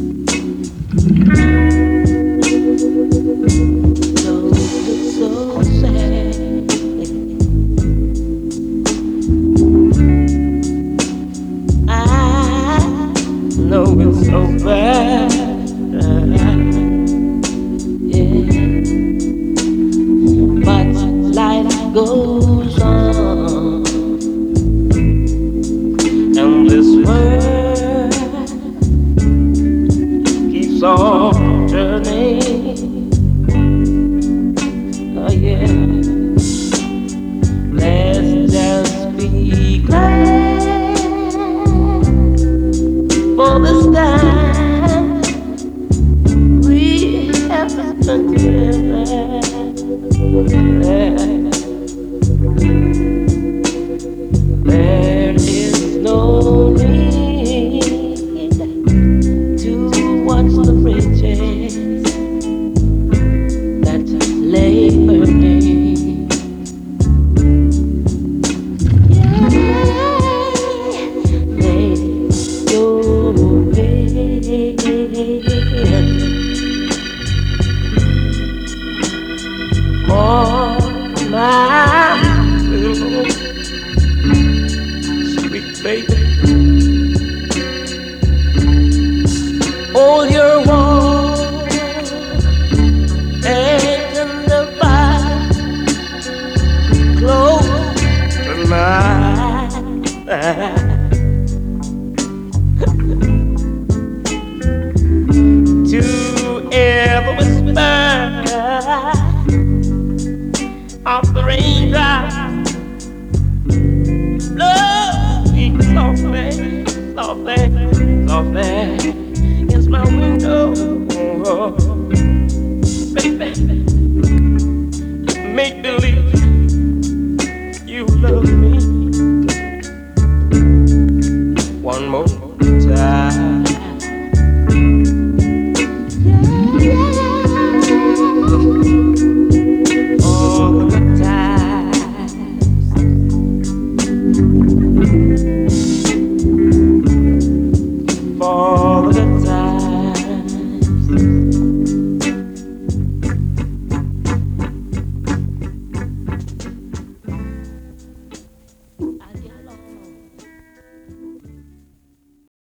So sad. I know it's so bad. Yeah. But life goes on, and this world keeps on turning. Oh yeah. Let's just be glad for this time we have spent together. There is no need to watch the bridges that lay burning. Yeah, lay your head on my pillow, sweet baby. All your warmth and the fire close to mine. To ever whisper of the raindrops